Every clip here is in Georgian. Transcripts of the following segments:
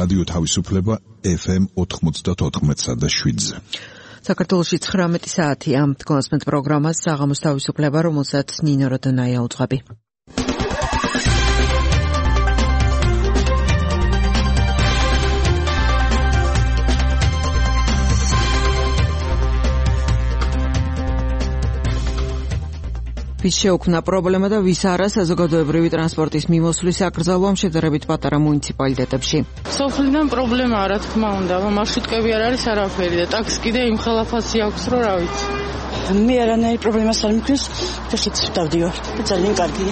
რადიო თავისუფლება FM 94.7-ზე. საქართველოში 19 საათია. დგომასმენთ პროგრამას საღამოს თავისუფლება, რომელსაც ნინო როდონაია უძღვები. ვის შეუქმნა პრობლემა და ვის არა საზოგადოებრივი ტრანსპორტის მიმოსვლის აკრძალვა შედარებით პატარა მუნიციპალიტეტებში. სოფლიდან პრობლემაა, რა თქმა უნდა, მარშრუტკები არ არის არაფერი და ტაქსი კიდე იმ ხალაფასი აქვს, რომ რა ვიცი. მე არანაირი პრობლემას არ მქონს, ფეხით დავდივარ და ძალიან კარგია.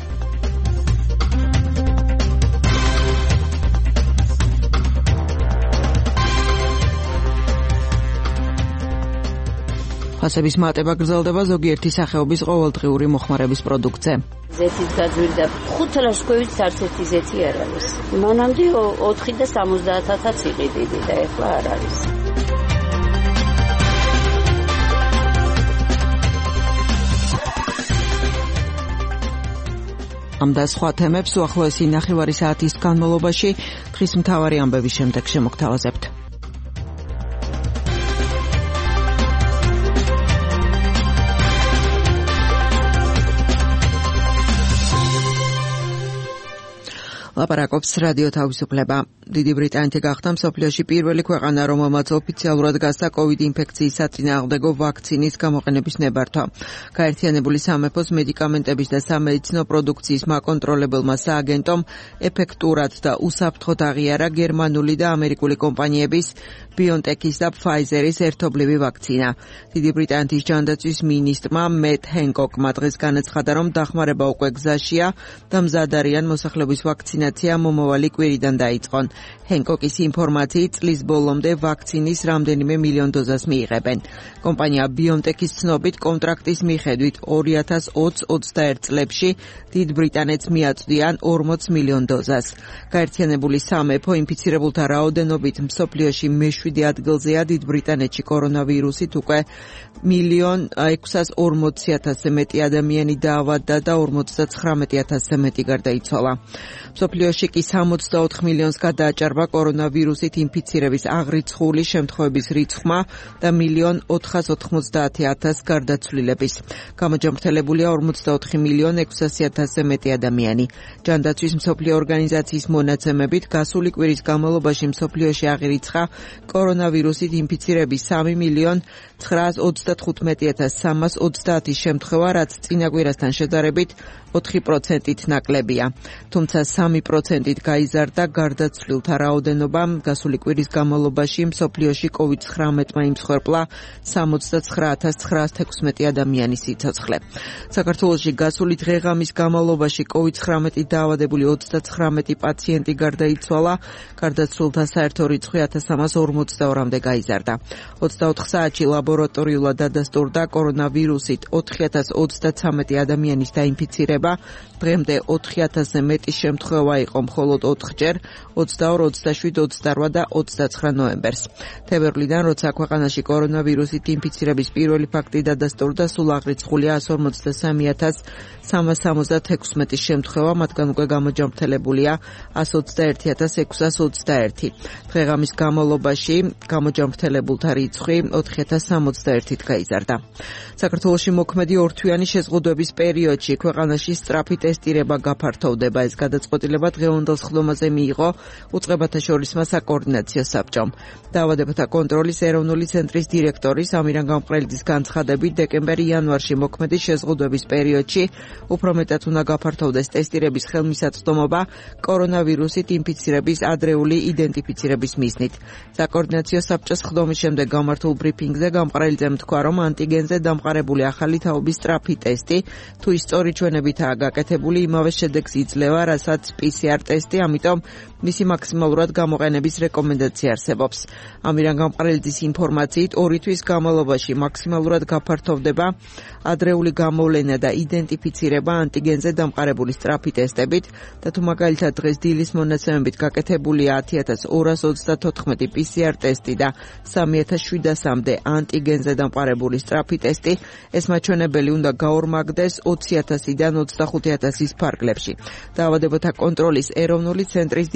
ფასების მატება გრძელდება ზოგიერთი სახეობის ყოველდღიური მოხმარების პროდუქტზე. ზეთის გაძვირდა 5 ლაშქრობით არც ერთი ზეთი არ არის. მანამდე 4 და 70-ათაც იყიდიდი და ეხლა არ არის. ამ და სხვა თემებს უახლოესი ნახევარი საათის განმავლობაში დღის მთავარი ამბების შემდეგ შემოგთავაზებთ. ლაპარაკობს რადიო თავისუფლება. დიდი ბრიტანეთი გახდა მსოფლიოში პირველი ქვეყანა, რომელმაც ოფიციალურად გასცა COVID ინფექციის საწინააღმდეგო ვაქცინის გამოყენების ნებართვა. გაერთიანებული სამეფოს მედიკამენტების და სამედიცინო პროდუქციის მაკონტროლებელმა სააგენტომ ეფექტურად და უსაფრთხოდ აღიარა გერმანული და ამერიკული კომპანიების BioNTech-ის და Pfizer-ის ერთობლივი ვაქცინა. დიდი ბრიტანეთის ჯანდაცვის მინისტრმა მეტ ჰენკოკმა დღეს განაცხადა, რომ დახმარება უკვე გზაშია და მზად არიან მოსახლეობის ვაქცინაცია მომავალი კვირიდან დაიწყონ. ჰენკოკის ინფორმაციით წლის ბოლომდე ვაქცინის რამდენიმე მილიონ დოზას მიიღებენ. კომპანია BioNTech-ის ცნობით კონტრაქტის მიხედვით 2020-21 წლებში დიდ ბრიტანეთს მიაწვდიან 40 მილიონ დოზას. გაერთიანებული სამეფო ინფიცირებულთა რაოდენობით მსოფლიოში მე-7 ადგილზეა. დიდ ბრიტანეთში კორონავირუსით უკვე 1,640,000-ზე მეტი ადამიანი დაავადდა და 59,000-ზე მეტი გარდაიცვალა. მსოფლიოში კი 64 მილიონს გადააჭარბა კორონავირუსით ინფიცირების აღრიცხული შემთხვევების რიცხვმა და 1,490,000 გარდაცვლილების. გამოჯამრთელებულია 44,600,000-ზე მეტი ადამიანი. ჯანდაცვის მსოფლიო ორგანიზაციის მონაცემებით გასული კვირის განმავლობაში მსოფლიოში აღირიცხა კორონავირუსით ინფიცირების 3,935,330 შემთხვევა, რაც წინა კვირასთან შედარებით 4%-ით ნაკლებია. თუმცა 3%-ით გაიზარდა გარდაცვლილთა რაოდენობა. გასული კვირის განმავლობაში მსოფლიოში COVID-19-მა იმსხვერპლა 69,916 ადამიანის სიცოცხლე. საქართველოში გასული დღე-ღამის განმავლობაში COVID-19 დაავადებული 39 პაციენტი გარდაიცვალა. გარდაცვლილთა საერთო რიცხვი 1342-მდე გაიზარდა. 24 საათში ლაბორატორიულად დადასტურდა კორონავირუსით 4033 ადამიანის დაინფიცირება. დღემდე 4000-ზე მეტი შემთხვევა იყო მხოლოდ 4-ჯერ 22, 27, 28 და 29 ნოემბერს. თებერვლიდან, როცა ქვეყანაში კორონავირუსით ინფიცირების პირველი ფაქტი დადასტურდა, სულ აღრიცხულია 143,376 შემთხვევა, მათგან უკვე გამოჯამრთელებულია 121,621. დღე-ღამის განმავლობაში გამოჯამრთელებულთა რიცხვი 4,061-ით გაიზარდა. საქართველოში მოქმედი ორთვიანი შეზღუდვების პერიოდში ქვეყანაში სწრაფი ტესტირება გაფართოვდება. ეს გადაწყვეტილება დღევანდელ სხდომაზე მიიღო უწყებათა შორისმა საკოორდინაციო საბჭომ. დაავადებათა კონტროლის ეროვნული ცენტრის დირექტორის ამირან გამყრელიძის განცხადებით, დეკემბერ-იანვარში მოქმედი შეზღუდვების პერიოდში უფრო მეტად უნდა გაფართოვდეს ტესტირების ხელმისაწვდომობა კორონავირუსით ინფიცირების ადრეული იდენტიფიცირების მიზნით. საკოორდინაციო საბჭოს სხდომის შემდეგ გამართულ ბრიფინგზე გამყრელიძემ თქვა, რომ ანტიგენზე დამყარებული ახალი თაობის სწრაფი ტესტი თუ ის სწორი ჩვენებითაა გაკეთებული, იმავე შედეგს იძლევა, რასაც PCR ტესტი, ამიტომ მისი მაქსიმალურად გამოყენების რეკომენდაცია არსებობს. ამირან გამყრელიძის ინფორმაციით 2 თვის განმავლობაში მაქსიმალურად გაფართოვდება ადრეული გამოვლენა და იდენტიფიცირება ანტიგენზე დამყარებული სწრაფი ტესტებით და თუ მაგალითად დღეს დილის მონაცემებით გაკეთებულია 10,234 PCR ტესტი და 3,700-მდე ანტიგენზე დამყარებული სწრაფი ტესტი, ეს მაჩვენებელი უნდა გაორმაგდეს 20,000-დან 25,000-ის ფარგლებში. დაავადებათა კონტროლის ეროვნული ცენტრის დირექტორის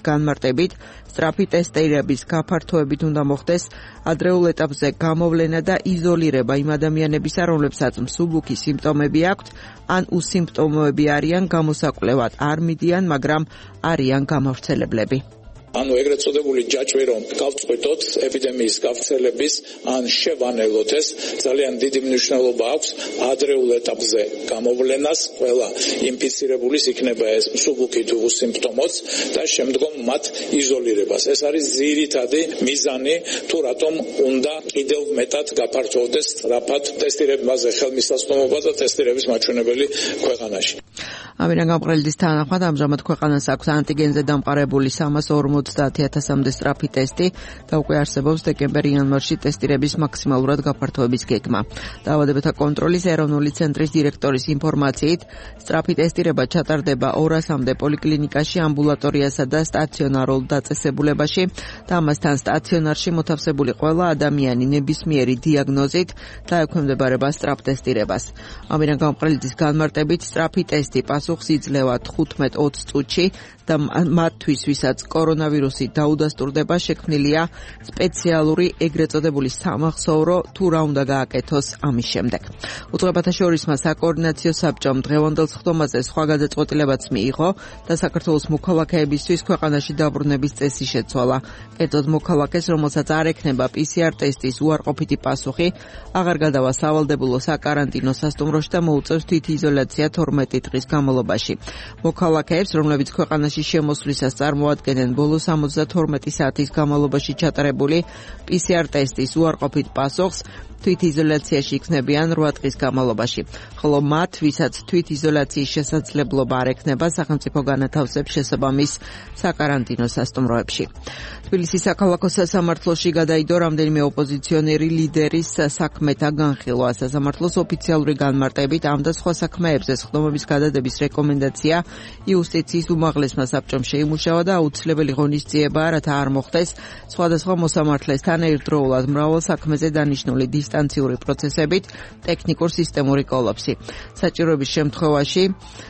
განმარტებით სწრაფი ტესტირების გაფართოებით უნდა მოხდეს ადრეულ ეტაპზე გამოვლენა და იზოლირება იმ ადამიანებისა, რომლებსაც მსუბუქი სიმპტომები აქვთ, ან უსიმპტომოები არიან, გამოსაკვლევად არ მიდიან, მაგრამ არიან გამავრცელებლები. ანუ ეგრეთ წოდებული ჯაჭვი რომ გავწყვეტოთ ეპიდემიის გავრცელების ან შევანელოთ ეს ძალიან დიდი მნიშვნელობა აქვს ადრეულ ეტაპზე გამოვლენას ყველა ინფიცირებულის იქნება ეს მსუბუქი თუ უსიმპტომოც და შემდგომ მათ იზოლირებას. ეს არის ძირითადი მიზანი თუ რატომ უნდა კიდევ მეტად გაფართოვდეს სწრაფად ტესტირებაზე ხელმისაწვდომობა და ტესტირების მაჩვენებელი ქვეყანაში. ამირან გამყრელიძის თანახმად ამჟამად ქვეყანას აქვს ანტიგენზე დამყარებული 350,000-მდე სწრაფი ტესტი და უკვე არსებობს დეკემბერ-იანვარში ტესტირების მაქსიმალურად გაფართოების გეგმა. დაავადებათა კონტროლის ეროვნული ცენტრის დირექტორის ინფორმაციით, სწრაფი ტესტირება ჩატარდება 200-მდე პოლიკლინიკაში, ამბულატორიასა და სტაციონარულ დაწესებულებაში და ამასთან სტაციონარში მოთავსებული ყველა ადამიანი ნებისმიერი დიაგნოზით დაექვემდებარება სწრაფ ტესტირებას. ამირან გამყრელიძის განმარტებით სწრაფი ტესტი პასუხს იძლევა 15-20 წუთში და მათთვის, ვისაც კორონავირუსი დაუდასტურდება, შექმნილია სპეციალური ეგრეთ წოდებული სამახსოვრო თუ რა უნდა გააკეთოს ამის შემდეგ. უწყებათა შორისმა საკოორდინაციო საბჭომ დღევანდელ სხდომაზე სხვა გადაწყვეტილებაც მიიღო და საქართველოს მოქალაქეებისთვის ქვეყანაში დაბრუნების წესი შეცვალა. კერძოდ მოქალაქეს, რომელსაც არ ექნება PCR ტესტის უარყოფითი პასუხი, აღარ გადავა სავალდებულო საკარანტინო სასტუმროში და მოუწევს თვითიზოლაცია 12 დღის განმავლობაში. მოქალაქეებს, რომლებიც ქვეყანაში შემოსვლისას წარმოადგენენ ბოლო 72 საათის განმავლობაში ჩატარებული PCR ტესტის უარყოფით პასუხს, თვითიზოლაციაში იქნებიან 8 დღის განმავლობაში, ხოლო მათ, ვისაც თვითიზოლაციის შესაძლებლობა არ ექნება, სახელმწიფო განათავსებს შესაბამის საკარანტინო სასტუმროებში. თბილისის საქალაქო სასამართლოში გადაიდო რამდენიმე ოპოზიციონერი ლიდერის საქმეთა განხილვა. სასამართლოს ოფიციალური განმარტებით ამ და სხვა საქმეებზე სხდომების გადადების რეკომენდაცია იუსტიციის უმაღლესმა საბჭომ შეიმუშავა და აუცილებელი ღონისძიებაა, რათა არ მოხდეს სხვადასხვა მოსამართლესთან ერთდროულად მრავალ საქმეზე დანიშნული დისტანციური პროცესებით ტექნიკურ სისტემური კოლაფსი. საჭიროების შემთხვევაში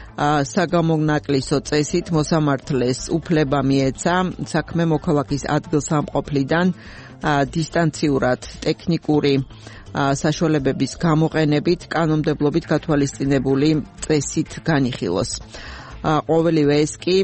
საგამონაკლისო წესით მოსამართლეს უფლება მიეცა საქმე მოქალაქის ადგილსამყოფლიდან დისტანციურად ტექნიკური საშუალებების გამოყენებით კანონმდებლობით გათვალისწინებული წესით განიხილოს. ყოველივე ეს კი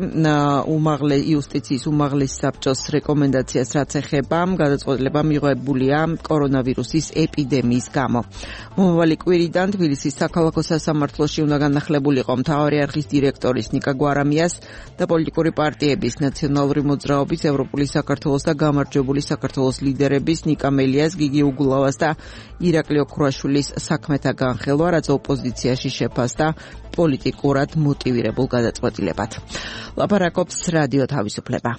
იუსტიციის უმაღლეს საბჭოს რეკომენდაციას რაც ეხება, გადაწყვეტილება მიღებულია კორონავირუსის ეპიდემიის გამო. მომავალი კვირიდან თბილისის საქალაქო სასამართლოში უნდა განახლებულიყო მთავარი არხის დირექტორის ნიკა გვარამიას და პოლიტიკური პარტიების ნაციონალური მოძრაობის, ევროპული საქართველოს და გამარჯვებული საქართველოს ლიდერების ნიკა მელიას, გიგი უგულავას და ირაკლი ოქროაშვილის საქმეთა განხილვა, რაც ოპოზიციაში შეფასდა პოლიტიკურად მოტივირებულ გადაწყვეტილებად. ლაპარაკობს რადიო თავისუფლება.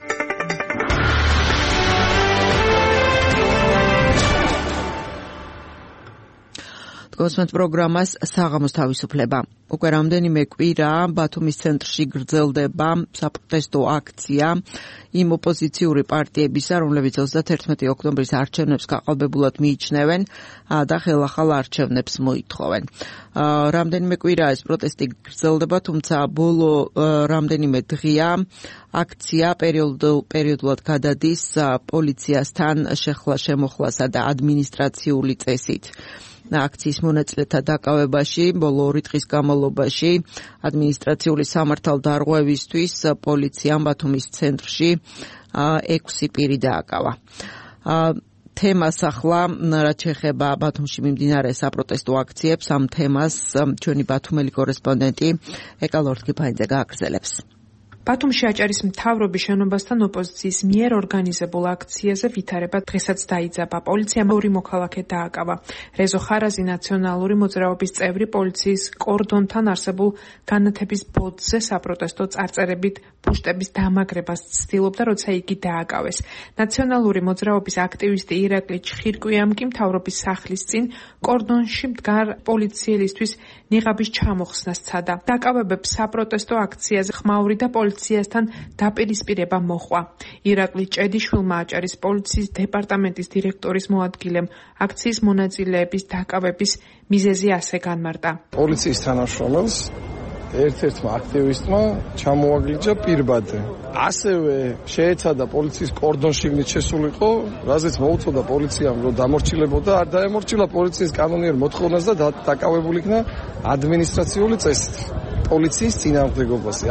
გოსმენთ პროგრამას საღამოს თავისუფლება. უკვე რამდენიმე კვირა ბათუმის ცენტრში გრძელდება საპროტესტო აქცია იმ ოპოზიციური პარტიებისა, რომლებიც 31 ოქტომბრის არჩევნებს გაყალბებულად მიიჩნევენ და ხელახალ არჩევნებს მოითხოვენ. რამდენიმე კვირა ეს პროტესტი გრძელდება, თუმცა ბოლო რამდენიმე დღეა აქცია პერიოდულად გადადის პოლიციასთან შემოხლასა და ადმინისტრაციული წესით. აქციის მონაწილეთა დაკავებაში ბოლო 2 დღის განმავლობაში ადმინისტრაციული სამართალდარღვევისთვის პოლიციამ ბათუმის ცენტრში 6 პირი დააკავა. თემას ახლა რაც შეეხება ბათუმში მიმდინარე საპროტესტო აქციებს, ამ თემას ჩვენი ბათუმელი კორესპონდენტი ეკა ლორთქიფანიძე გააგრძელებს. ბათუმში აჭარის მთავრობის შენობასთან ოპოზიციის მიერ ორგანიზებულ აქციაზე ვითარება დღესაც დაიძაბა. პოლიციამ 2 მოქალაქე დააკავა. რეზო ხარაზი, ნაციონალური მოძრაობის წევრი, პოლიციის კორდონთან არსებულ განათების ბოდზე საპროტესტო წარწერებით პუშტების დამაგრებას ცდილობდა, როცა იგი დააკავეს. ნაციონალური მოძრაობის აქტივისტი ირაკლი ჩხირკვიამ კი მთავრობის სახლის წინ კორდონში მდგარ პოლიციელისთვის ნიღაბის ჩამოხსნას სცადა. დაკავებებს საპროტესტო აქციაზე ხმაური და პოლიციასთან დაპირისპირება მოჰყვა. ირაკლი ჭედიშვილმა აჭარის პოლიციის დეპარტამენტის დირექტორის მოადგილემ აქციის მონაწილეების დაკავების მიზეზი ასე განმარტა. პოლიციის თანამშრომელს ერთ-ერთმა აქტივისტმა ჩამოაგლიჯა პირბადე. ასევე შეეცადა პოლიციის კორდონშიგნით შესულიყო, რაზეც მოუწოდა პოლიციამ რომ დამორჩილებოდა, არ დაემორჩილა პოლიციის კანონიერ მოთხოვნას და დაკავებული იქნა ადმინისტრაციული წესით. პოლიციის წინააღმდეგობაზე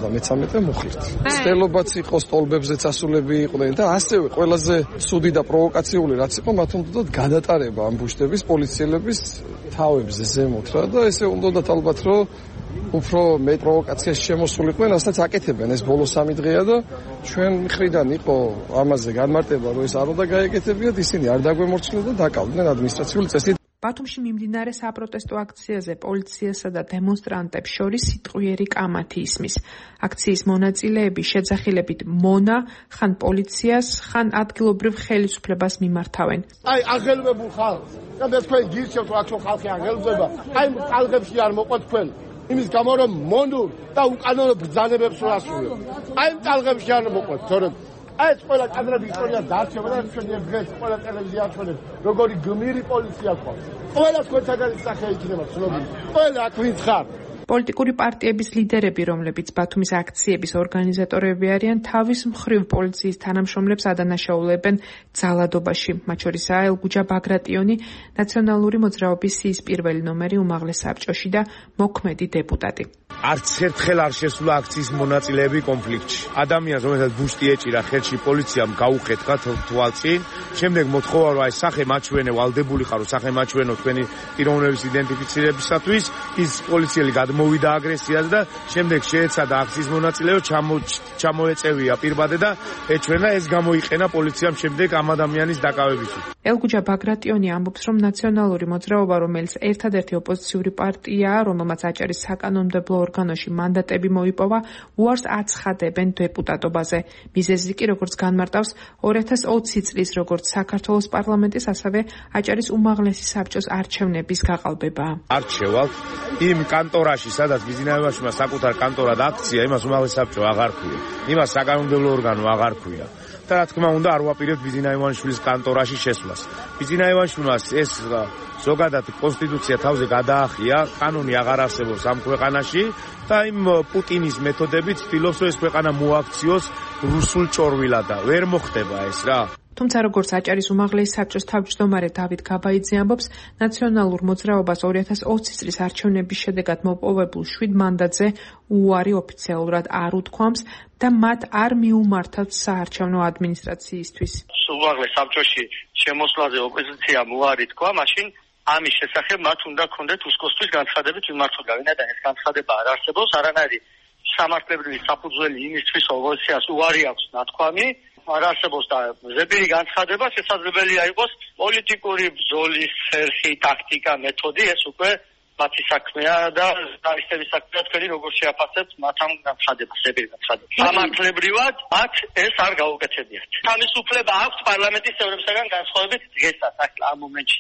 173 მუხლით. სტელობაც იყო, სტოლბებზეც ასულები იყვნენ და ასევე ყველაზე ცუდი და პროვოკაციული რაც იყო, მათ უნდათ გადატარება ამ ბუშტების პოლიციელების თავებზე ზემოთ რა და ესე უნდათ ალბათ რომ უფრო მეტ პროვოკაციაში შემოსულიყვნენ, რასაც აკეთებენ ეს ბოლო 3 დღეა და ჩვენ მხრიდან იყო ამაზე განმარტება, რომ ეს არ უნდა გაეკეთებიათ, ისინი არ დაგვემორჩილა და დაკავდნენ ადმინისტრაციული წესით. ბათუმში მიმდინარე საპროტესტო აქციაზე პოლიციასა და დემონსტრანტებს შორის სიტყვიერი კამათი ისმის. აქციის მონაწილეები შეძახილებით მონა, ხან პოლიციას, ხან ადგილობრივ ხელისუფლებას მიმართავენ. აი, აღელვებულ ხალხს. და მე თქვენ გირჩევთ, აქ ხალხი აღელვება. აი, ტალღებში არ მოყვეთ თქვენ. იმის გამო რომ მონურ და უკანონო ბრძანებებს რო ასრულებ. აი, ტალღებში არ მოყვეთ, თორემ აი ეს ყველა კადრები ისტორია დარჩება და ჩვენი დღეს ყველა ტელევიზია აჩვენებს როგორი გმირი პოლიცია ყავს. ყველა თქვენთაგან სახე იქნება ცნობილი. ყველა აქ ვინც ხარ. პოლიტიკური პარტიების ლიდერები, რომლებიც ბათუმის აქციების ორგანიზატორები არიან, თავის მხრივ პოლიციის თანამშრომლებს ადანაშაულებენ ძალადობაში. მათ შორისაა ელგუჯა ბაგრატიონი, ნაციონალური მოძრაობის სიის პირველი ნომერი უმაღლეს საბჭოში და მოქმედი დეპუტატი. არც ერთხელ არ შესულა აქციის მონაწილეები კონფლიქტში. ადამიანს, რომელსაც ბუშტი ეჭირა ხელში, პოლიციამ გაუხეთქა თვალწინ, შემდეგ მოთხოვა, რომ აი სახე მაჩვენე, ვალდებული ხარო, სახე მაჩვენო თქვენი პიროვნების იდენტიფიცირებისათვის, ის პოლიციელი მოვიდა აგრესიაზე და შემდეგ შეეცადა აქციის მონაწილეო ჩამოეწევია პირბადე და ეჩვენა ეს გამოიყენა პოლიციამ შემდეგ ამ ადამიანის დაკავებისთვის. ელგუჯა ბაგრატიონი ამბობს, რომ ნაციონალური მოძრაობა, რომელიც ერთადერთი ოპოზიციური პარტიაა, რომელმაც აჭარის საკანონმდებლო ორგანოში მანდატები მოიპოვა, უარს აცხადებენ დეპუტატობაზე. მიზეზი კი, როგორც განმარტავს, 2020 წლის როგორც საქართველოს პარლამენტის, ასევე აჭარის უმაღლესი საბჭოს არჩევნების გაყალბებაა. არჩევალთ იმ კანტორაში სადაც ბიზნესმენმა საკუთარ კანტორად აქცია, იმას უმაღლესი საბჭო აღარ ქვია. იმას საკანონმდებლო ორგანო აღარ ქვია. და რა თქმა უნდა, არ ვაპირებთ ბიზნა ივანიშვილის კანტორაში შესვლას. ბიზნა ივანიშვილმა ეს ზოგადად კონსტიტუცია თავზე გადაახია, კანონი აღარ არსებობს ამ ქვეყანაში და იმ პუტინის მეთოდებით ცდილობს, რომ ეს ქვეყანა მოაქციოს რუსულ ჭორვილად და ვერ მოხდება ეს რა. თუმცა როგორც აჭარის უმაღლესი საბჭოს თავმჯდომარე დავით გაბაიძე ამბობს, ნაციონალურ მოძრაობას 2020 წლის არჩევნების შედეგად მოპოვებულ 7 მანდატზე უარი ოფიციალურად არ უთქვამს და მათ არ მიუმართათ საარჩევნო ადმინისტრაციისთვის. უმაღლეს საბჭოში შემოსვლაზე ოპოზიციამ უარი თქვა, მაშინ ამის შესახებ მათ უნდა ქონდეთ უსკოსთვის განცხადებით მიმართული. ვინაიდან ეს განცხადება არ არსებობს, არანაირი სამართლებრივი საფუძველი იმისთვის ოპოზიციას უარი აქვს ნათქვამი. არ არსებობს და ზეპირი განცხადება შესაძლებელია იყოს პოლიტიკური ბრძოლის ხერხი, ტაქტიკა, მეთოდი, ეს უკვე მათი საქმეა და ჟურნალისტების საქმეა თქვენი როგორ შეაფასებთ მათ ამ განცხადებას, ზეპირი განცხადებას. სამართლებრივად მათ ეს არ გაუკეთებიათ. თავისუფლება აქვს პარლამენტის წევრებისგან განსხვავებით დღესაც, ამ მომენტში.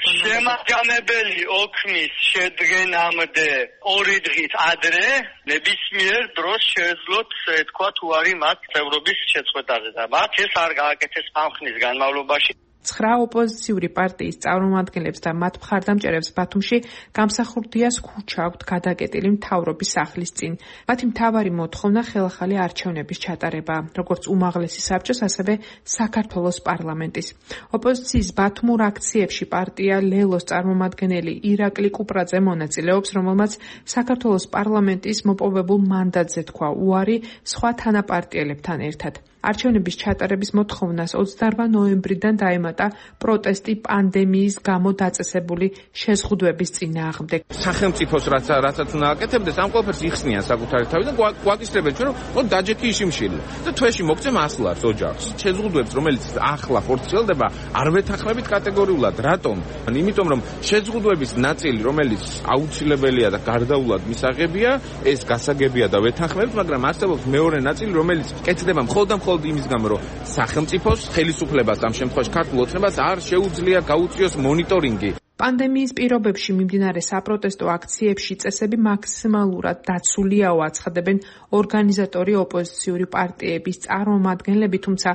შემაჯამებელი ოქმის შედგენამდე 2 დღით ადრე ნებისმიერ დროს შეეძლოთ თქვა თუ არის მათ წევრობის შეწყვეტაზე და მათ ეს არ გააკეთეს ამ ხნის განმავლობაში. 9 ოპოზიციური პარტიის წარმომადგენლებს და მათ მხარდამჭერებს ბათუმში გამსახურდიას ქუჩა აქვთ გადაკეტილი მთავრობის სახლის წინ. მათი მთავარი მოთხოვნა ხელახალი არჩევნების ჩატარება, როგორც უმაღლესი საბჭოს, ასევე საქართველოს პარლამენტის. ოპოზიციის ბათუმურ აქციებში პარტია ლელოს წარმომადგენელი ირაკლი კუპრაძე მონაწილეობს, რომელმაც საქართველოს პარლამენტის მოპოვებულ მანდატზე თქვა უარი სხვა თანაპარტიელებთან ერთად. არჩევნების ჩატარების მოთხოვნას 28 ნოემბრიდან დაემატა პროტესტი პანდემიის გამო დაწესებული შეზღუდვების წინააღმდეგ. სახელმწიფოს რასაც უნდა აკეთებდეს, ამ ყველაფერს იხსნიან საკუთარი თავი და გვაკისრებენ ჩვენ, რომ დაჯექი იშიმშილი და თვეში მოგცემ 100 ლარს ოჯახს. შეზღუდვებს, რომელიც ახლა ხორციელდება, არ ვეთანხმებით კატეგორიულად. რატომ? იმიტომ რომ შეზღუდვების ნაწილი, რომელიც აუცილებელია და გარდაულად მისაღებია, ეს გასაგებია და ვეთანხმებთ, მაგრამ არსებობს მეორე ნაწილი, რომელიც კეთდება მხოლოდ იმის გამო, რომ სახელმწიფოს ხელისუფლებას ამ შემთხვევაში ქართულ ოცნებას არ შეუძლია გაუწიოს მონიტორინგი. პანდემიის პირობებში მიმდინარე საპროტესტო აქციებში წესები მაქსიმალურად დაცულიაო, აცხადებენ ორგანიზატორი ოპოზიციური პარტიების წარმომადგენლები, თუმცა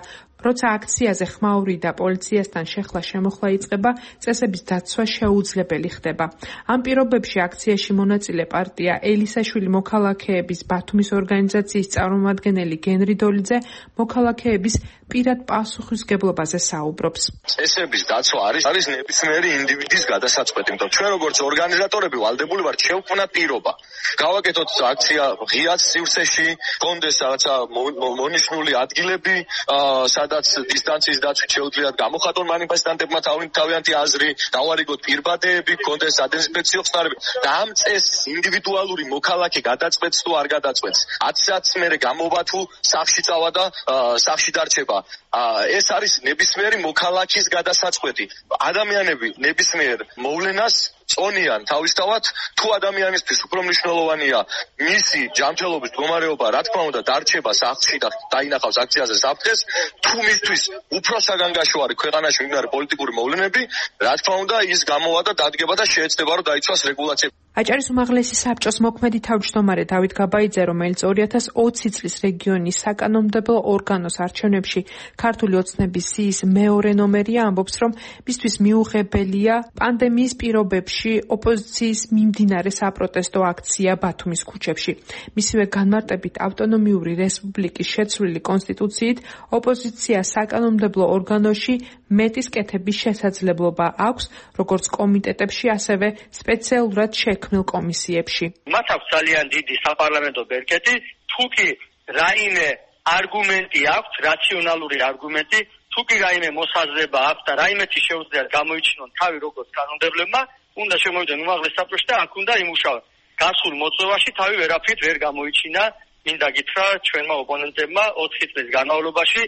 როცა აქციაზე ხმაური და პოლიციასთან შეხლა-შემოხლა იწყება, წესების დაცვა შეუძლებელი ხდება. ამ პირობებში აქციაში მონაწილე პარტია ელისაშვილი მოქალაქეების ბათუმის ორგანიზაციის წარმომადგენელი გენრი დოლიძე მოქალაქეების პირად პასუხისგებლობაზე საუბრობს. წესების დაცვა არის ნებისმიერი ინდივიდის გადასაწყვეტი, იმიტომ ჩვენ როგორც ორგანიზატორები ვალდებული ვართ შევქმნათ პირობა. გავაკეთოთ აქცია ღიად სივრცეში, გქონდეს რაღაცა მონიშნული ადგილები, სადაც დისტანციის დაცვით შეუძლიათ გამოხატონ მანიფესტანტებმა თავიანთი აზრი, დავარიგოთ პირბადეები, გქონდეს სადეზინფექციო ხსნარები და ამ წესს ინდივიდუალური მოქალაქე გადაწყვეტს თუ არ გადაწყვეტს. 10 საათს მერე გამოვა თუ სახლში წავა და სახლში დარჩება. ეს არის ნებისმიერი მოქალაქის გადასაწყვეტი. ადამიანები ნებისმიერ მოვლენას წონიან თავისთავად, თუ ადამიანისთვის უფრო მნიშვნელოვანია მისი ჯანმრთელობის მდგომარეობა, რა თქმა უნდა, დარჩება სახლში და დაინახავს აქციაზე საფრთხეს, თუ მისთვის უფრო საგანგაშოა ქვეყანაში მიმდინარე პოლიტიკური მოვლენები, რა თქმა უნდა, ის გამოვა და დადგება და შეეცდება რომ დაიცვას რეგულაციები. აჭარის უმაღლესი საბჭოს მოქმედი თავმჯდომარე დავით გაბაიძე, რომელიც 2020 წლის რეგიონის საკანონმდებლო ორგანოს არჩევნებში ქართული ოცნების სიის მეორე ნომერია, ამბობს, რომ მისთვის მიუღებელია პანდემიის პირობებში ოპოზიციის მიმდინარე საპროტესტო აქცია ბათუმის ქუჩებში. მისივე განმარტებით ავტონომიური რესპუბლიკის შეცვლილი კონსტიტუციით ოპოზიცია საკანონმდებლო ორგანოში მეტის კეთების შესაძლებლობა აქვს, როგორც კომიტეტებში, ასევე სპეციალურად შექმნილ კომისიებში. მათ აქვს ძალიან დიდი საპარლამენტო ბერკეტი, თუ კი რაიმე არგუმენტი აქვს, რაციონალური არგუმენტი, თუ კი რაიმე მოსაზრება აქვს და რაიმეთი შეუძლიათ გამოიჩინონ თავი როგორც კანონმდებლებმა, უნდა შემოვიდნენ უმაღლეს საბჭოში და აქ უნდა იმუშაონ. გასულ მოწვევაში თავი ვერაფრით ვერ გამოიჩინა, მინდა გითხრა ჩვენმა ოპონენტებმა 4 წლის განმავლობაში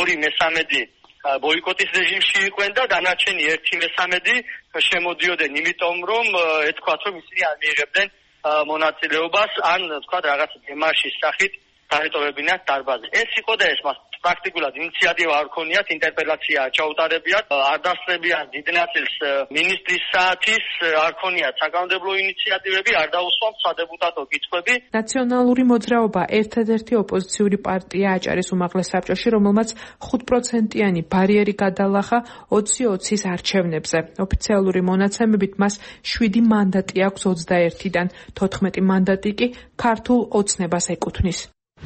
2/3 ბოიკოტის რეჟიმში იყვნენ და დანარჩენი 1/3 შემოდიოდნენ, იმიტომ რომ ეთქვათ, რომ ისინი არ მიიღებდნენ მონაწილეობას, ან თქვათ რაღაც დემარშის სახით დაეტოვებინათ დარბაზი. ეს იყო და ეს მას პრაქტიკულად ინიციატივა არ ქონიათ, ინტერპელაცია ჩაუტარებიათ, არ დასწრებიან დიდ ნაწილს მინისტრის საათის, არ ქონიათ საკანონმდებლო ინიციატივები, არ დაუსვამთ სადეპუტატო კითხვები. ნაციონალური მოძრაობა ერთადერთი ოპოზიციური პარტია აჭარის უმაღლეს საბჭოში, რომელმაც 5%-იანი ბარიერი გადალახა 20-20-ის არჩევნებზე. ოფიციალური მონაცემებით მას 7 მანდატი აქვს 21-დან, 14 მანდატი კი ქართულ ოცნებას ეკუთვნის.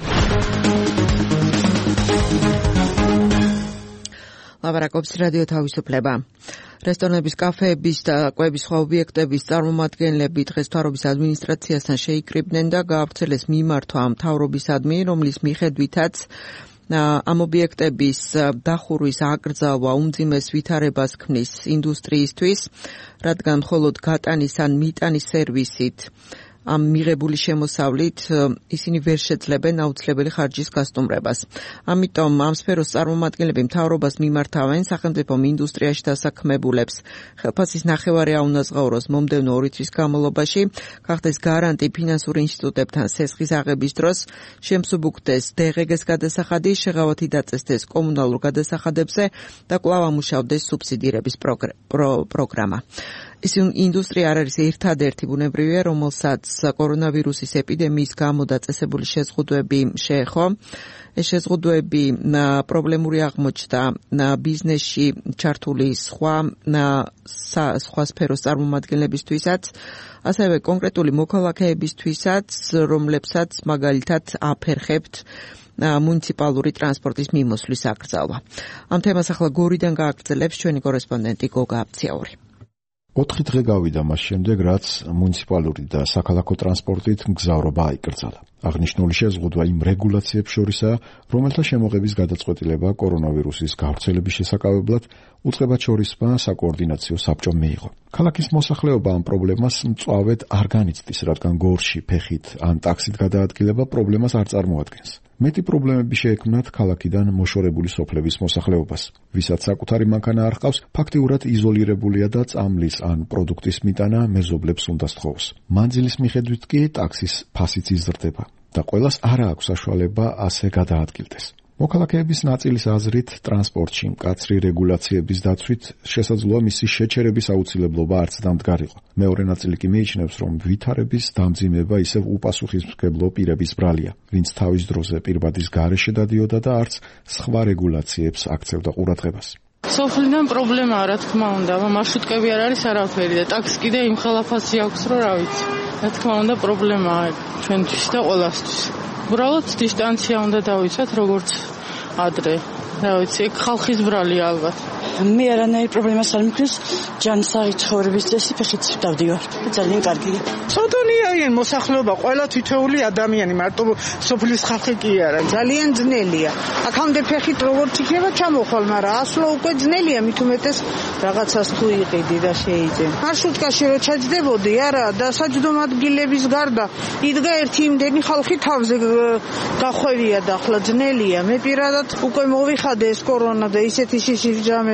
ლაპარაკობს რადიო თავისუფლება. რესტორნების, კაფეების და კვების სხვა ობიექტების წარმომადგენლები დღეს მთავრობის ადმინისტრაციასთან შეიკრიბნენ და გაავრცელეს მიმართვა მთავრობისადმი, რომლის მიხედვითაც ამ ობიექტების დახურვის აკრძალვა უმძიმეს ვითარებას ქმნის ინდუსტრიისთვის, რადგან მხოლოდ გატანის ან მიტანის სერვისით ამ მიღებული შემოსავლით ისინი ვერ შეძლებენ აუცილებელი ხარჯის გასტუმრებას. ამიტომ ამ სფეროს წარმომადგენლები მთავრობას მიმართავენ სახელმწიფო ინდუსტრიაში დასაქმებულებს. ხელფასის ნახევარი აუნაზღაუროს მომდევნო 2 თვის განმავლობაში, გახდეს გარანტი ფინანსურ ინსტიტუტებთან სესხის აღების დროს, შემსუბუქდეს დღგ-ს გადასახადი, შეღავათი დაწესდეს კომუნალურ გადასახადებზე და კვლავ ამუშავდეს სუბსიდირების პროგრამა. ის ინდუსტრია არ არის ერთადერთი ბუნებრივია, რომელსაც კორონავირუსის ეპიდემიის გამო დაწესებული შეზღუდვები შეეხო. ეს შეზღუდვები პრობლემური აღმოჩნდა ბიზნესში ჩართული სხვა სფეროს წარმომადგენლებისთვისაც, ასევე კონკრეტული მოქალაქეებისთვისაც, რომლებსაც მაგალითად აფერხებთ მუნიციპალური ტრანსპორტის მიმოსვლის აკრძალვა. ამ თემას ახლა გორიდან გააგრძელებს ჩვენი კორესპონდენტი გოგა აბციაური. 4 დღე გავიდა მას შემდეგ, რაც მუნიციპალური და საქალაქო ტრანსპორტით მგზავრობა აიკრძალა. აღნიშნული შეზღუდვა იმ რეგულაციებს შორისაა, რომელთა შემოღების გადაწყვეტილება კორონავირუსის გავრცელების შესაკავებლად უწყებად შორისმა საკოორდინაციო საბჭომ მიიღო. ქალაქის მოსახლეობა ამ პრობლემას მწვავედ არ განიცდის, რადგან გორში, ფეხით ან ტაქსით გადაადგილება პრობლემას არ წარმოადგენს. მეტი პრობლემები შეექმნათ ქალაქიდან მოშორებული სოფლების მოსახლეობას, ვისაც საკუთარი მანქანა არ ჰყავს, ფაქტიურად იზოლირებულია და წამლის ან პროდუქტის მიტანა მეზობლებს უნდა სთხოვოს. მანძილის მიხედვით კი ტაქსის ფასიც იზრდება და ყველას არ აქვს საშუალება ასე გადაადგილდეს. მოქალაქეების ნაწილის აზრით, ტრანსპორტში მკაცრი რეგულაციების დაცვით შესაძლოა მისი შეჩერების აუცილებლობა არც დამდგარიყო. მეორე ნაწილი კი მიიჩნევს, რომ ვითარების დამძიმება ისევ უპასუხისმგებლო პირების ბრალია, ვინც თავის დროზე პირბადის გარეშე დადიოდა და არც სხვა რეგულაციებს აქცევდა ყურადღებას. სოფლიდან პრობლემაა, რა თქმა უნდა, მარშრუტკები არ არის არაფერი და ტაქსი კიდე იმ ხელაფასი აქვს, რომ რა ვიცი. რა თქმა უნდა, პრობლემაა ჩვენთვის და ყველასთვის. უბრალოდ დისტანცია უნდა დავიცვათ, როგორც ადრე. რა ვიცი, ხალხის ბრალია ალბათ. მე არანაირი პრობლემას არ მქონს, ჯანსაღი ცხოვრების წესი ფეხით დავდივარ. ძალიან კარგია. სოდონია მოსახლეობა, ყველა თითოეული ადამიანი, მარტო სოფლის ხალხი კი არა, ძალიან ძნელია. აქამდე ფეხით როგორც იქნება ჩამოხვალ, მაგრამ ასვლა უკვე ძნელია, მით უმეტეს რაღაცას თუ იყიდი და შეიძენ. მარშრუტკაში რო ჩაჯდებოდი, არა, და საჯდომ ადგილების გარდა იდგა ერთი იმდენი ხალხი თავზე გახვევია და ახლა ძნელია. მე პირადად უკვე მოვიხადე ეს კორონა და ისეთი შიშიჯამე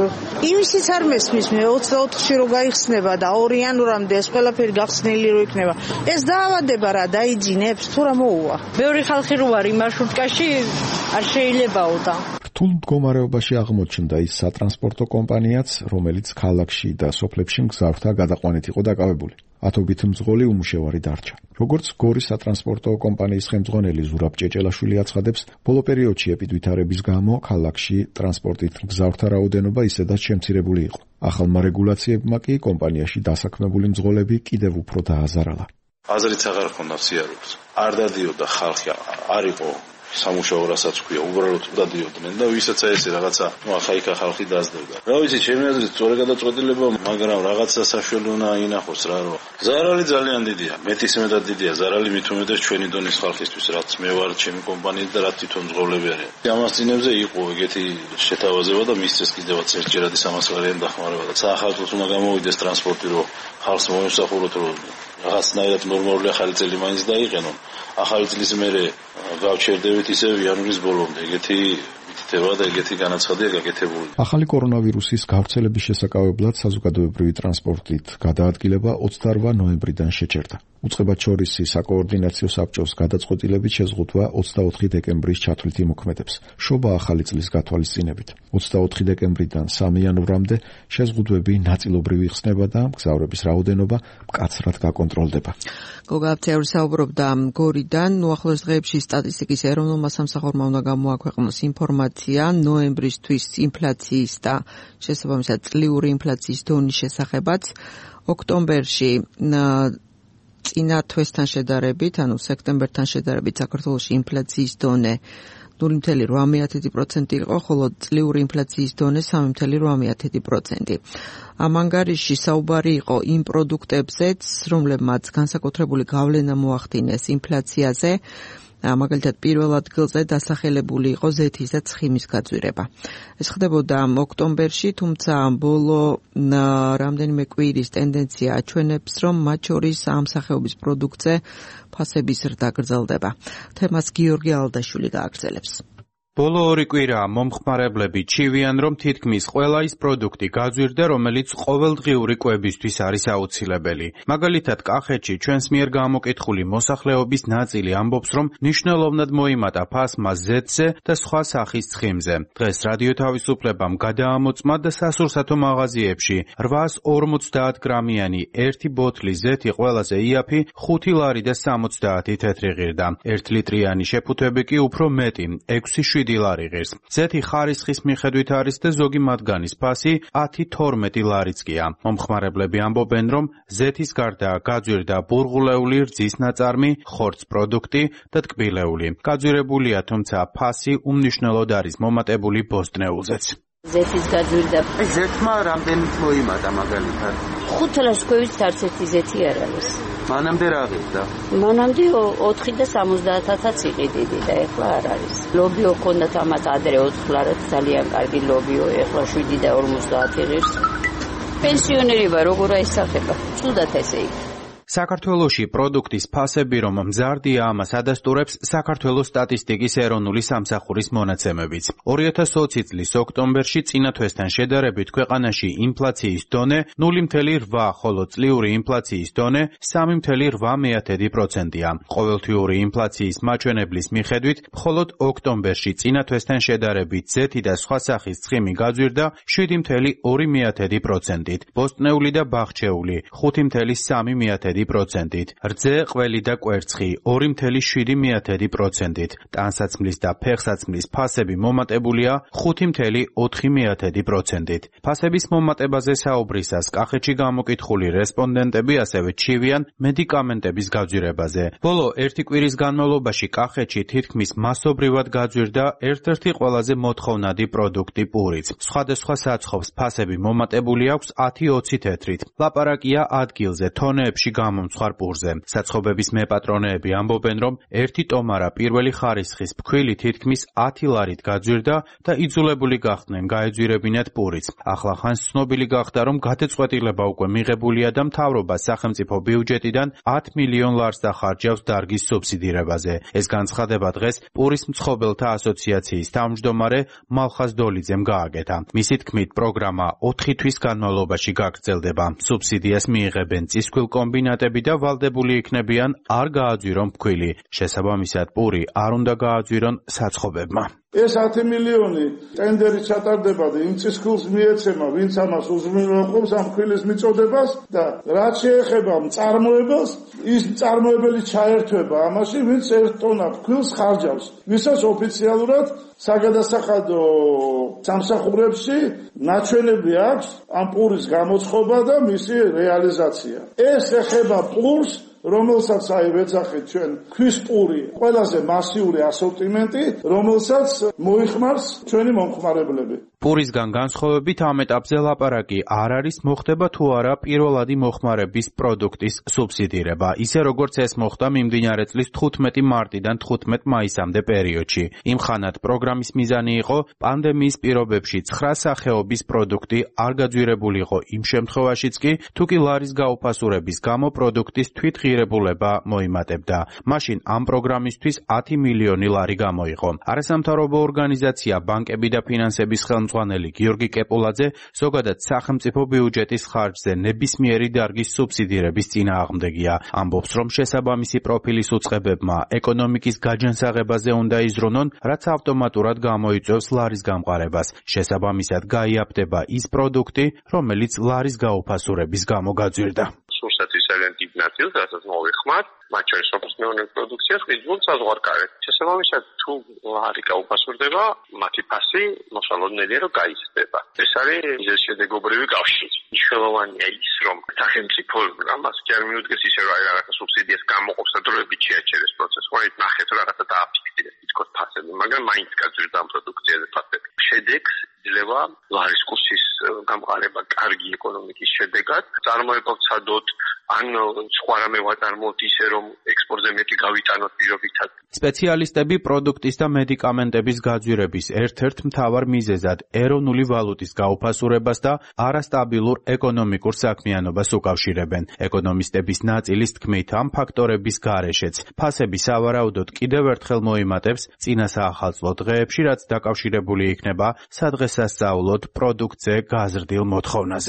იმისიც არ მესმის მე 24-ში რო გაიხსნება და 2 იანვრამდე ეს ყველაფერი გახსნილი რო იქნება. ეს დაავადება რა დაიძინებს თუ რა მოუვა. მეორე ხალხი რო არის მარშრუტკაში არ შეიძლებაო და რთულ მდგომარეობაში აღმოჩნდა ის სატრანსპორტო კომპანიაც, რომელიც ქალაქში და სოფლებში მგზავრთა გადაყვანით იყო დაკავებული. ათობით მძღოლი უმუშევარი დარჩა. როგორც გორის სატრანსპორტო კომპანიის ხელმძღვანელი ზურაბ ჭეჭელაშვილი აცხადებს, ბოლო პერიოდში ეპიდვითარების გამო ქალაქში ტრანსპორტით მგზავრთა რაოდენობა ისედაც შემცირებული იყო. ახალმა რეგულაციებმა კი კომპანიაში დასაქმებული მძღოლები კიდევ უფრო დააზარალა. აზრიც აღარ ჰქონდა სიარულს. არ დადიოდა ხალხი, არ იყო სამუშაო რასაც ქვია, უბრალოდ დადიოდნენ და ვისაც ესე რაღაცა, ახლა ხალხი დაძდებდა. რა ვიცი, ჩემი აზრით სწორი გადაწყვეტილება, მაგრამ რაღაცა საშუალო უნდა ინახოს რა, რომ ზარალი ძალიან დიდია, მეტისმეტად დიდია ზარალი, მით უმეტეს ჩვენი დონის ხალხისთვის, რაც მე ვარ, ჩემი კომპანიით და რაც თვითონ მძღოლები არიან. ამას წინებზე იყო ეგეთი შეთავაზება და მისცეს კიდევაც ერთჯერადი 300 ლარიანი დახმარება და საახალწლოს უნდა გამოვიდეს ტრანსპორტი, რომ ხალხს მოემსახუროთ, რომ რაღაცნაირად ნორმალური ახალი წელი მაინც დაიყენონ. ახალი წლის მერე გავჩერდებით ისევ იანვრის ბოლომდე. ეგეთი მითითება და ეგეთი განაცხადია გაკეთებული. ახალი კორონავირუსის გავრცელების შესაკავებლად საზოგადოებრივი ტრანსპორტით გადაადგილება 28 ნოემბრიდან შეჩერდა. უწყებად შორისი საკოორდინაციო საბჭოს გადაწყვეტილებით შეზღუდვა 24 დეკემბრის ჩათვლით იმოქმედებს. შობა ახალი წლის გათვალისწინებით. 24 დეკემბრიდან 3 იანვრამდე შეზღუდვები ნაწილობრივ იხსნება და მგზავრების რაოდენობა მკაცრად გაკონტროლდება. გოგა აფთიაური საუბრობდა გორიდან, ახლოს დღეებში სტატისტიკის ეროვნულმა სამსახურმა უნდა გამოაქვეყნოს ინფორმაცია ნოემბრისთვის ინფლაციის და შესაბამისად წლიური ინფლაციის დონის შესახებაც. ოქტომბერში წინა თვესთან შედარებით, ანუ სექტემბერთან შედარებით საქართველოში ინფლაციის დონე 0.8% იყო, ხოლო წლიური ინფლაციის დონე 3.8%. ამ ანგარიში საუბარი იყო იმ პროდუქტებზეც, რომლებმაც განსაკუთრებული გავლენა მოახდინეს ინფლაციაზე. მაგალითად პირველ ადგილზე დასახელებული იყო ზეთის და ცხიმის გაძვირება. ეს ხდებოდა ოქტომბერში, თუმცა ბოლო რამდენიმე კვირის ტენდენცია აჩვენებს, რომ მათ შორის ამ სახეობის პროდუქტზე ფასების ზრდა გრძელდება. თემას გიორგი ალდაშვილი გააგრძელებს. ბოლო 2 კვირა მომხმარებლები ჩივიან, რომ თითქმის ყველა ის პროდუქტი გაძვირდა, რომელიც ყოველდღიური კვებისთვის არის აუცილებელი. მაგალითად, კახეთში ჩვენს მიერ გამოკითხული მოსახლეობის ნაწილი ამბობს, რომ მნიშვნელოვნად მოიმატა ფასმა ზეთზე და სხვა სახის ცხიმზე. დღეს რადიო თავისუფლებამ გადაამოწმა და სასურსათო მაღაზიებში 850 გრამიანი ერთი ბოთლი ზეთი ყველაზე იაფი 5 ლარი და 70 თეთრი ღირდა. 1 ლიტრიანი შეფუთვები კი უფრო მეტი, 6-7 ლარი ღირს. ზეთი ხარისხის მიხედვით არის და ზოგი მათგანის ფასი 10-12 ლარიცკია. მომხმარებლები ამბობენ, რომ ზეთის გარდა გაძვირდა ბურღულეული რძის ნაწარმი, ხორცს პროდუქტი და ტკბილეული. გაძვირებულია, თუმცა ფასი უმნიშვნელოდ არის მომატებული ბოსტნეულზეც. ზეთის გაძვირდა. ზეთმა რამდენიც მოიმატა მაგალითად? 5 ლაშქრობით არც ერთი ზეთი არ არის. მანამდე რა ღირდა? მანამდე 4 და 70-აც იყიდიდი და ეხლა არ არის. ლობიო ჰქონდათ ამათ ადრე 4 ლარად ძალიან კარგი ლობიო, ეხლა 7 და 50 ღირს. პენსიონერი ვარ, როგორ აისახება? ცუდად ესე იქ. საქართველოში პროდუქტის ფასები რომ მზარდია, ამას ადასტურებს საქართველოს სტატისტიკის ეროვნული სამსახურის მონაცემებიც. 2020 წლის ოქტომბერში წინა თვესთან შედარებით ქვეყანაში ინფლაციის დონე 0.8, ხოლო წლიური ინფლაციის დონე 3.8%-ია. ყოველთვიური ინფლაციის მაჩვენებლის მიხედვით, მხოლოდ ოქტომბერში წინა თვესთან შედარებით ზეთი და სხვა სახის ცხიმი გაძვირდა 7.2%-ით, ბოსტნეული და ბაღჩეული 5.3%-ით, რძე, ყველი და კვერცხი 2.7%-ით, ტანსაცმლის და ფეხსაცმლის ფასები მომატებულია 5.4%-ით. ფასების მომატებაზე საუბრისას კახეთში გამოკითხული რესპონდენტები ასევე ჩივიან მედიკამენტების გაძვირებაზე. ბოლო ერთი კვირის განმავლობაში კახეთში თითქმის მასობრივად გაძვირდა ერთ-ერთი ყველაზე მოთხოვნადი პროდუქტი პურიც. სხვადასხვა საცხობს ფასები მომატებული აქვს 10-20 თეთრით. ლაპარაკია ადგილზე, თონეებში გამომცხვარ პურზე. საცხობების მეპატრონეები ამბობენ, რომ ერთი ტომარა პირველი ხარისხის ფქვილი თითქმის 10 ლარით გაძვირდა და იძულებული გახდნენ გაეძვირებინათ პურიც. ახლა ხანს ცნობილი გახდა, რომ გადაწყვეტილება უკვე მიღებულია და მთავრობა სახელმწიფო ბიუჯეტიდან 10 მილიონ ლარს დახარჯავს დარგის სუბსიდირებაზე. ეს განცხადება დღეს პურის მცხოველთა ასოციაციის თავმჯდომარე მალხაზ დოლიძემ გააკეთა. მისი თქმით, პროგრამა 4 თვის განმავლობაში გაგრძელდება. სუბსიდიას მიიღებენ წისქვილ კომბინატები და ვალდებული იქნებიან არ გააძვირონ ფქვილი. შესაბამისად, პური არ უნდა გააძვირონ საცხობებმა. ეს 10 მილიონი ტენდერი ჩატარდება და იმ წისქვილს მიეცემა, ვინც ამას უზრუნველყოფს ამ ფქვილის მიწოდებას და რაც შეეხება მწარმოებელს, ის მწარმოებელი ჩაერთვება ამაში, ვინც 1 ტონა ფქვილს ხარჯავს. ვისაც ოფიციალურად საგადასახადო სამსახურებში ნაჩვენები აქვს ამ პურის გამოცხობა და მისი რეალიზაცია. ეს ეხება პურს, რომელსაც ვეძახით ჩვენ ქვის პური, ყველაზე მასიური ასორტიმენტი, რომელსაც მოიხმარს ჩვენი მომხმარებლები. პურისგან განსხვავებით ამ ეტაპზე ლაპარაკი არ არის მოხდება თუ არა პირველადი მოხმარების პროდუქტის სუბსიდირება, ისე როგორც ეს მოხდა მიმდინარე წლის 15 მარტიდან 15 მაისამდე პერიოდში. იმ ხანად პროგრამის მიზანი იყო პანდემიის პირობებში 9 სახეობის პროდუქტი არ გაძვირებულიყო იმ შემთხვევაშიც კი, თუ კი ლარის გაუფასურების გამო პროდუქტის თვითღირებულება მოიმატებდა. მაშინ ამ პროგრამისთვის 10 მილიონი ლარი გამოიყო. არასამთავრობო ორგანიზაცია ბანკები და ფინანსების ხელმძღვანელი გიორგი კეპულაძე ზოგადად სახელმწიფო ბიუჯეტის ხარჯზე ნებისმიერი დარგის სუბსიდირების წინააღმდეგია. ამბობს, რომ შესაბამისი პროფილის უწყებებმა ეკონომიკის გაჯანსაღებაზე უნდა იზრუნონ, რაც ავტომატურად გამოიწვევს ლარის გამყარებას. შესაბამისად გაიაფდება ის პროდუქტი, რომელიც ლარის გაუფასურების გამო გაძვირდა. სურსათის ძალიან დიდ ნაწილს, რასაც მოვიხმართ, მათ შორის სოფლის პროდუქციას ყიდულ საზღვარგარეთ. შესაბამისად, თუ ლარი გაუფასურდება, მათი ფასი მოსალოდნელია, რომ გაიზრდება. ეს არის მიზეზშედეგობრივი კავშირი. მნიშვნელოვანია ის, რომ სახელმწიფო ამას კი არ მიუდგეს ისე, რომ რაღაცა სუბსიდიას გამოყოფს და დროებით შეაჩერეს პროცესს. ხომ ნახეთ, რომ რაღაცა დააფიქსირეს თითქოს ფასები, მაგრამ მაინც გაძვირდა ამ პროდუქციაზე ფასები. შედეგს იძლევა ლარის კურსის გამყარება კარგი ეკონომიკის შედეგად. წარმოებავთ სადოთ ან სხვა რამე ვაწარმოოთ ისე, რომ ექსპორტზე მეტი გავიტანოთ პირობითად. სპეციალისტები პროდუქტის და მედიკამენტების გაძვირების ერთ-ერთ მთავარ მიზეზად ეროვნული ვალუტის გაუფასურებას და არასტაბილურ ეკონომიკურ საქმიანობას უკავშირებენ. ეკონომისტების ნაწილის თქმით, ამ ფაქტორების გარეშეც ფასები სავარაუდოდ კიდევ ერთხელ მოიმატებს წინა საახალწლო დღეებში, რაც დაკავშირებული იქნება სადღესასწაულოდ პროდუქტზე გაზრდილ მოთხოვნაზე.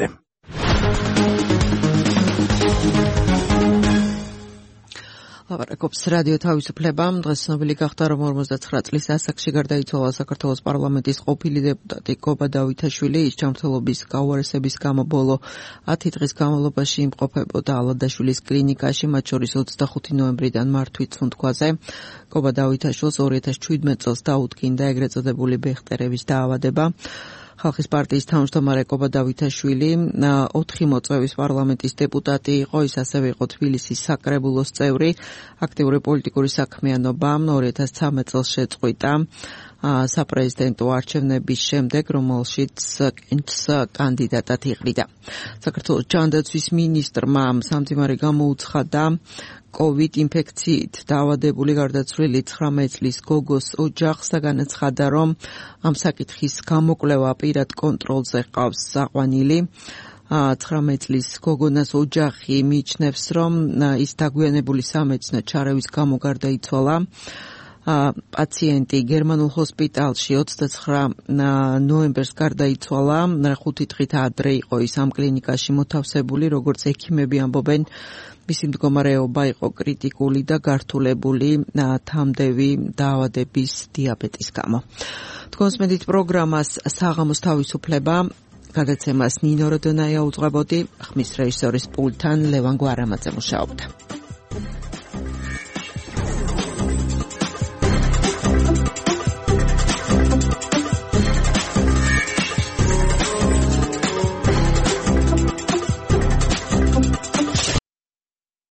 ლაპარაკობს რადიო თავისუფლება. დღეს ცნობილი გახდა, რომ 59 წლის ასაკში გარდაიცვალა საქართველოს პარლამენტის ყოფილი დეპუტატი გობა დავითაშვილი. ის ჯანმრთელობის გაუარესების გამო ბოლო 10 დღის განმავლობაში იმყოფებოდა ალადაშვილის კლინიკაში, მათ შორის 25 ნოემბრიდან მართვით სუნთქვაზე. გობა დავითაშვილს 2017 წელს დაუდგინდა ეგრეთ წოდებული ბეხტერების დაავადება. ხალხის პარტიის თავმჯდომარე გობა დავითაშვილი 4 მოწვევის პარლამენტის დეპუტატი იყო, ის ასევე იყო თბილისის საკრებულოს წევრი. აქტიური პოლიტიკური საქმიანობა 2013 წელს შეწყვიტა საპრეზიდენტო არჩევნების შემდეგ, რომელშიც კანდიდატად იყრიდა. საქართველოს ჯანდაცვის მინისტრმა სამძიმარი გამოუცხადა COVID ინფექციით დაავადებული გარდაცვლილი 19 წლის გოგოს ოჯახს და განაცხადა, რომ ამ საკითხის გამოკვლევა პირად კონტროლზე ყავს აყვანილი. 19 წლის გოგონას ოჯახი მიიჩნევს, რომ ის დაგვიანებული სამედიცინო ჩარევის გამო გარდაიცვალა. პაციენტი გერმანულ ჰოსპიტალში 29 ნოემბერს გარდაიცვალა. 5 დღით ადრე იყო ის ამ კლინიკაში მოთავსებული, როგორც ექიმები ამბობენ. მისი მდგომარეობა იყო კრიტიკული და გართულებული თამდევი დაავადების დიაბეტის გამო. თქვენს მედით პროგრამას საღამოს თავისუფლება გადაცემას ნინო როდონაია უძღვებოდი, ხმის რეჟისორის პულტთან ლევან გვარამაძე მუშაობდა.